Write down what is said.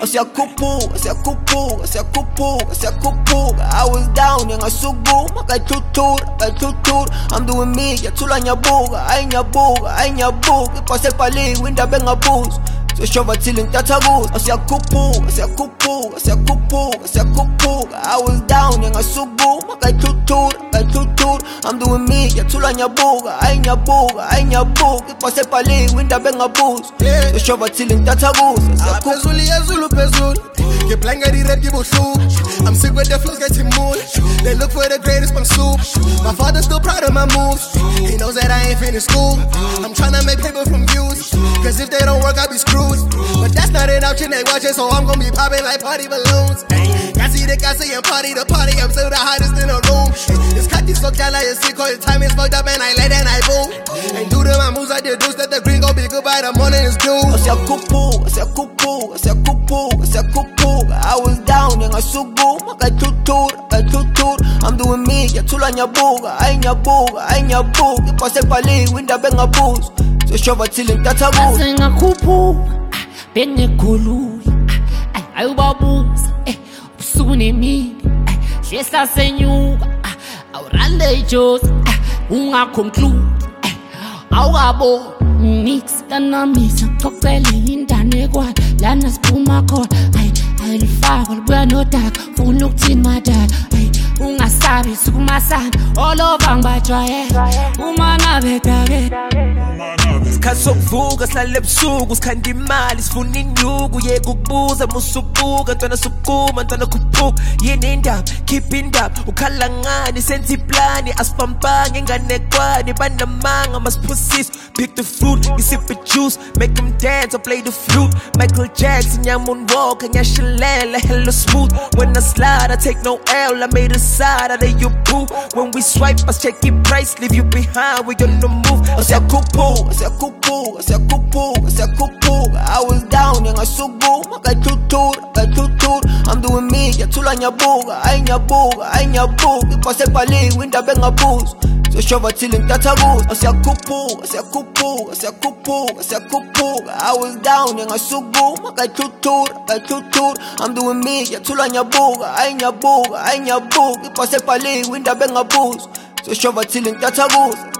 siyakhuphuka, siyakhuphuka, siyakhuphuka, siyakhuphuka. I was down, ngasukuma, ngayithuthuka. I'm doing me, yathula nyabuka, ayinyabuka. Ipase ebhaliwe, indaba engabuzi. Soshova till ngitatha kuzo. Siyakhuphuka, siyakhuphuka, siyakhuphuka, siyakhuphuka. I was down, ngasukuma, ngayithuthuka. I'm doing me, yathula nyabuka, ayinyabuka. Ipase ebhaliwe, indaba engabuzi. Soshova till ngitatha kuzo. Phezulu. Get blank at the rap, give I'm sick with the flows, getting mood. They look for the greatest bang soup. My father's still proud of my moves. He knows that I ain't finished school. I'm tryna make paper from views. Cause if they don't work, I'll be screwed. But that's not an option they watching, so I'm gonna be popping like party balloons. I see the guys saying party to party, I'm still the hottest in the room. This cut is so jala, you see, cause the time is fucked up and I let and I boom. And do to my moves, I deduce that the green gon' be good by the morning is due. Siyakhuphuka, siyakhuphuka, siyakhuphuka, siyakhuphuka. I was down, ngasukuma, ngayithuthuka. I'm doing me, yathula nyabuka, ayinyabuka. Ipase ebhaliwe, indaba engabuzi. Soshova till ngitatha kuzo. Sengakhuphuka, bengikhulula, ayubabuza, ubusuku nemini, hlehla senyuka, awurande ijosi, ungaconclude, awukabo mix kanamisa, cocele indane kwa, lana siphuma khona, ayilifaka libuya nodaka, funa ukuthini madala, ungasabi sukumasana, all over ngibajwayela, uma nabedake. Isikhathi sokuvuka sihlale ebusuku sikhanda imali sifuna inyuku yeka ukubuza musubuka ntwana sukuma ntwana khuphuka yini indaba keep indaba ukhala ngani senza iplani asipampange enganekwani banamanga masiphusisa pick the fruit isiphe juice make them dance or play the flute Michael Jackson moonwalk ngiyashilela hello smooth when I slide I take no L I made a side out of your boo when we swipe I check your price leave you behind we on the move siyakhuphuka. I was down, ngasukuma, ngayithuthuka. I'm doing me, yathula nyabuka, ayinyabuka. Ipase ebhaliwe, indaba engabuzi. Soshova till ngitatha kuzo. Siyakhuphuka. I was down, ngasukuma, ngayithuthuka. I'm doing me, yathula nyabuka, ayinyabuka. Ipase ebhaliwe, indaba engabuzi. Soshova till ngitatha kuzo.